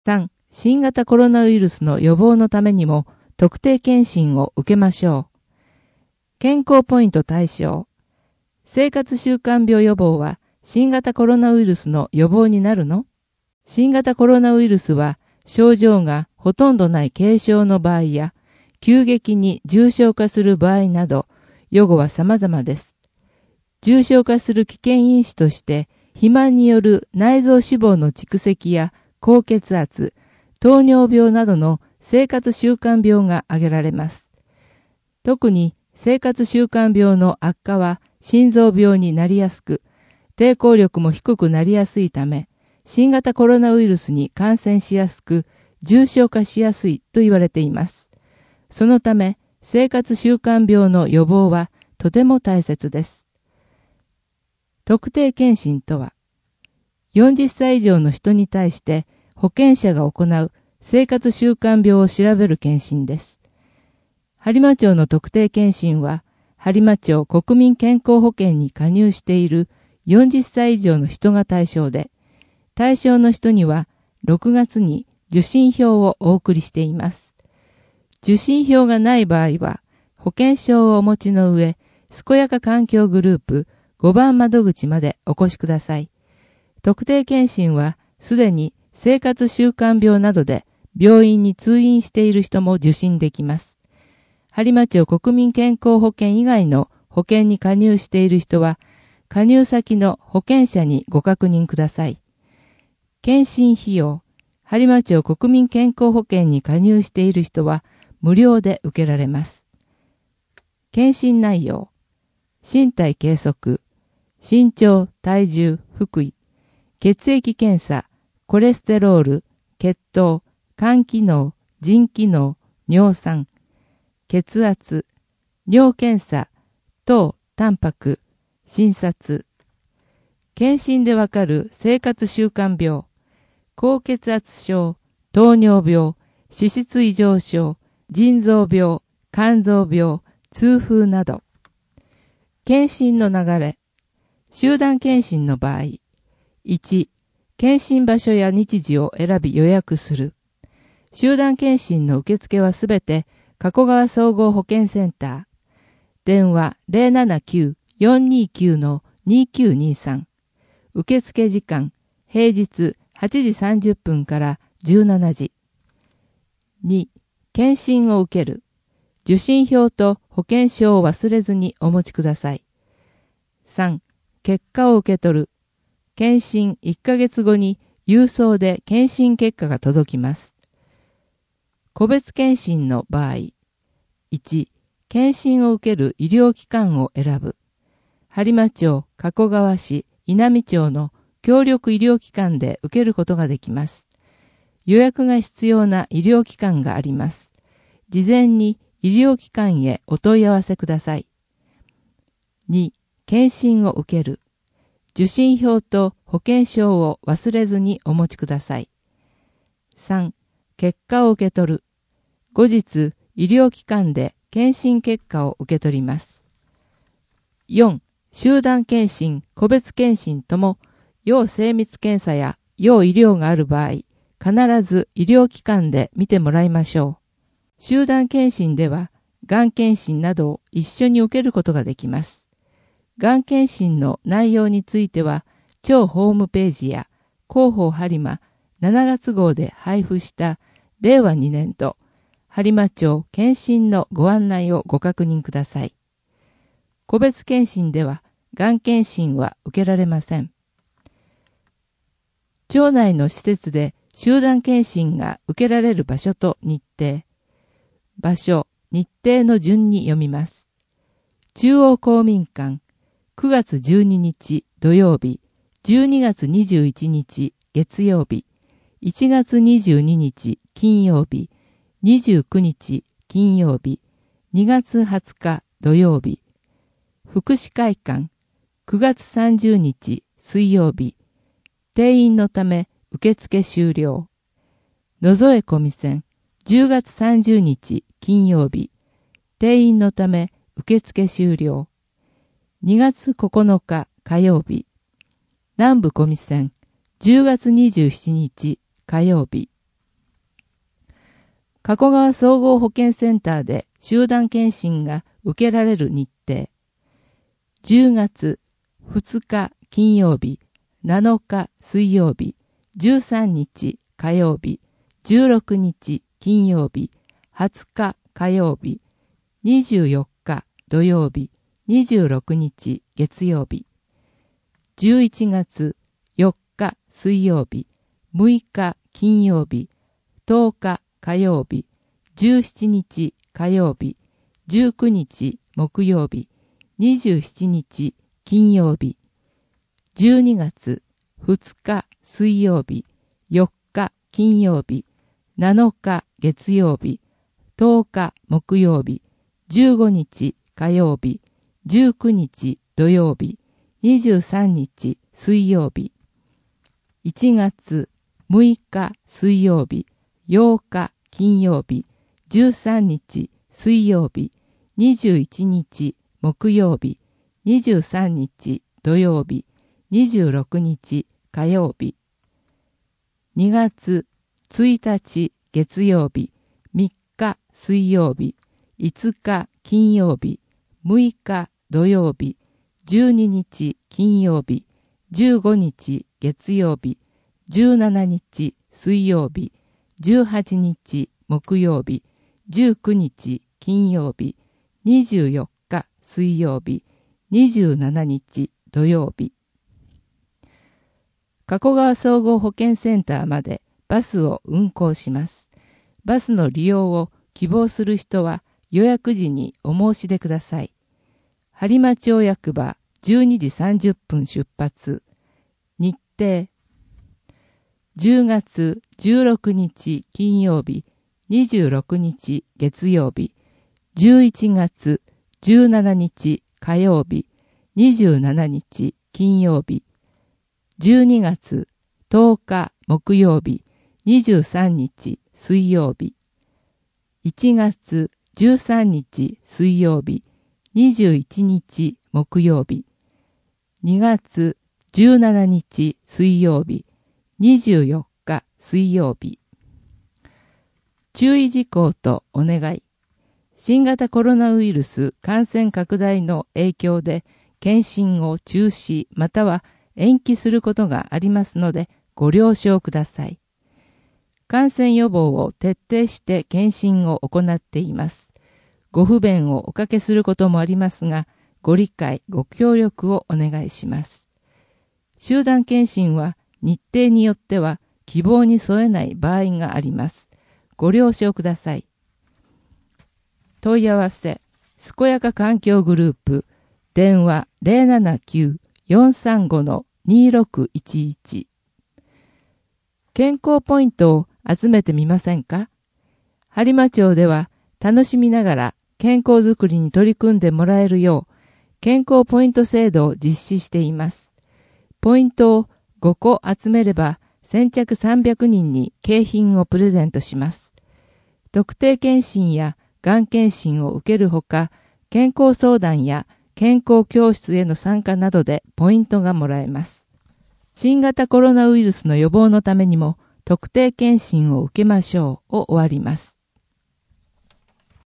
3、新型コロナウイルスの予防のためにも特定検診を受けましょう。健康ポイント対象。生活習慣病予防は新型コロナウイルスの予防になるの？新型コロナウイルスは症状がほとんどない軽症の場合や急激に重症化する場合など予後は様々です。重症化する危険因子として肥満による内臓脂肪の蓄積や高血圧、糖尿病などの生活習慣病が挙げられます。特に生活習慣病の悪化は心臓病になりやすく、抵抗力も低くなりやすいため、新型コロナウイルスに感染しやすく、重症化しやすいと言われています。そのため、生活習慣病の予防はとても大切です。特定検診とは、40歳以上の人に対して保険者が行う生活習慣病を調べる検診です。播磨町の特定検診は、播磨町国民健康保険に加入している40歳以上の人が対象で、対象の人には6月に受診票をお送りしています。受診票がない場合は、保険証をお持ちの上、健やか環境グループ5番窓口までお越しください。特定検診はすでに生活習慣病などで病院に通院している人も受診できます。播磨町国民健康保険以外の保険に加入している人は、加入先の保険者にご確認ください。検診費用、播磨町国民健康保険に加入している人は無料で受けられます。検診内容、身体計測、身長、体重、腹囲、血液検査、コレステロール、血糖、肝機能、腎機能、尿酸、血圧、尿検査、糖、タンパク、診察。検診でわかる生活習慣病、高血圧症、糖尿病、脂質異常症、腎臓病、肝臓病、痛風など。検診の流れ。集団検診の場合。1、検診場所や日時を選び予約する。集団検診の受付はすべて加古川総合保健センター。電話 079-429-2923。受付時間、平日8時30分から17時。2、検診を受ける。受診票と保険証を忘れずにお持ちください。3、結果を受け取る。検診1ヶ月後に郵送で検診結果が届きます。個別検診の場合。1、検診を受ける医療機関を選ぶ。播磨町、加古川市、稲美町の協力医療機関で受けることができます。予約が必要な医療機関があります。事前に医療機関へお問い合わせください。2、検診を受ける。受診票と保険証を忘れずにお持ちください。3、結果を受け取る。後日、医療機関で検診結果を受け取ります。4、集団検診、個別検診とも、要精密検査や要医療がある場合、必ず医療機関で見てもらいましょう。集団検診では、がん検診などを一緒に受けることができます。がん検診の内容については、町ホームページや広報播磨7月号で配布した令和2年度播磨町検診のご案内をご確認ください。個別検診では、がん検診は受けられません。町内の施設で集団検診が受けられる場所と日程。場所、日程の順に読みます。中央公民館、9月12日土曜日、12月21日月曜日、1月22日金曜日、29日金曜日、2月20日土曜日、福祉会館、9月30日水曜日、定員のため受付終了。野添小見線、10月30日金曜日、定員のため受付終了。2月9日火曜日、南部小見線、10月27日火曜日。 加古川総合保健センターで集団検診が受けられる日程。10月2日金曜日、7日水曜日、13日火曜日、16日金曜日、20日火曜日、24日土曜日、26日月曜日。11月4日水曜日、6日金曜日、10日火曜日、17日火曜日、19日木曜日、27日金曜日。12月2日水曜日、4日金曜日、7日月曜日、10日木曜日、15日火曜日、19日土曜日、23日水曜日。1月6日水曜日、8日金曜日、13日水曜日、21日木曜日、23日土曜日、26日火曜日。2月1日月曜日、3日水曜日、5日金曜日、6日土曜日、12日金曜日、15日月曜日、17日水曜日、18日木曜日、19日金曜日、24日水曜日、27日土曜日。加古川総合保健センターまでバスを運行します。バスの利用を希望する人は予約時にお申し出ください。播磨町役場12時30分出発。日程。10月16日金曜日、26日月曜日、11月17日火曜日、27日金曜日、12月10日木曜日、23日水曜日、1月13日水曜日、21日木曜日、2月17日水曜日、24日水曜日。注意事項とお願い。新型コロナウイルス感染拡大の影響で検診を中止または延期することがありますのでご了承ください。感染予防を徹底して検診を行っています。ご不便をおかけすることもありますが、ご理解、ご協力をお願いします。集団検診は日程によっては希望に添えない場合があります。ご了承ください。問い合わせ、健やか環境グループ、電話 079-435-2611。健康ポイントを集めてみませんか？播磨町では楽しみながら健康づくりに取り組んでもらえるよう、健康ポイント制度を実施しています。ポイントを5個集めれば先着300人に景品をプレゼントします。特定健診やがん検診を受けるほか、健康相談や健康教室への参加などでポイントがもらえます。新型コロナウイルスの予防のためにも特定健診を受けましょうを終わります。